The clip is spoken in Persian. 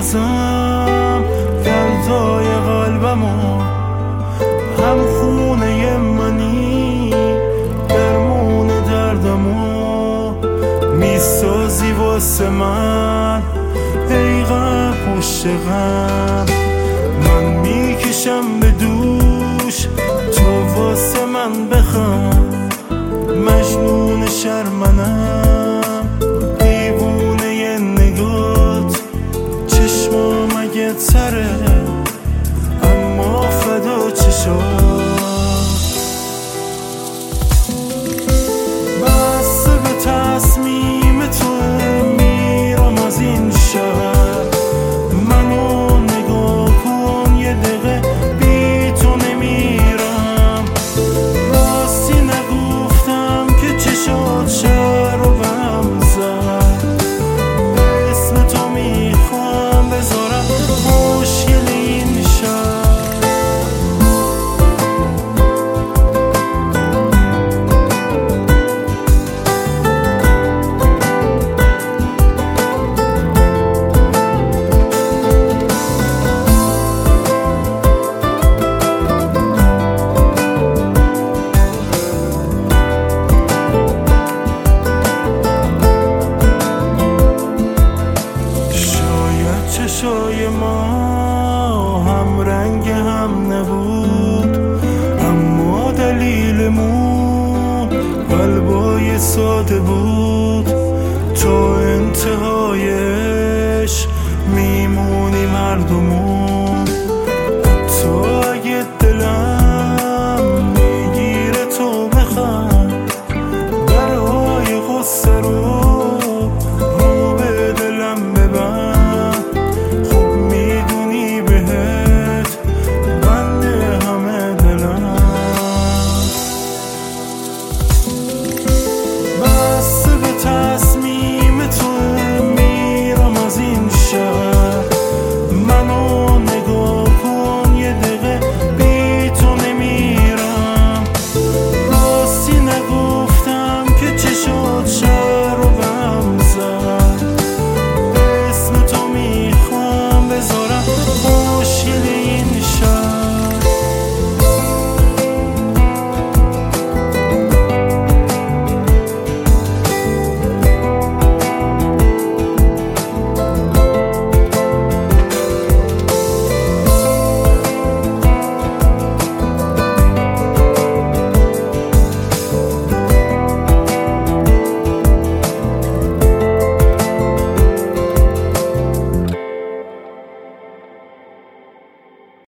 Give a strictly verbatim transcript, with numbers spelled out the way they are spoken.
بازم دردای قلبمو، هم خونه منی درمون دردمو میسازی واسه من. ای غم پشت غم من میکشم به دوش، تو واسه من بخوام. مجنون شرمنم دیوونه ی نگات، چشمام اگه تره اما فدا چشات. بسته به تصمیم تو میرم از این شهر، منو نگاه کن یه دقیقه بی تو نمیرم. راستی نگفتم که چشات شهر رو به هم زد، اسم تو میخوام بذارم مشکل این شهر. چشای ما هم رنگ هم نبود، اما دلیلمون قلبای ساده بود تا انتهای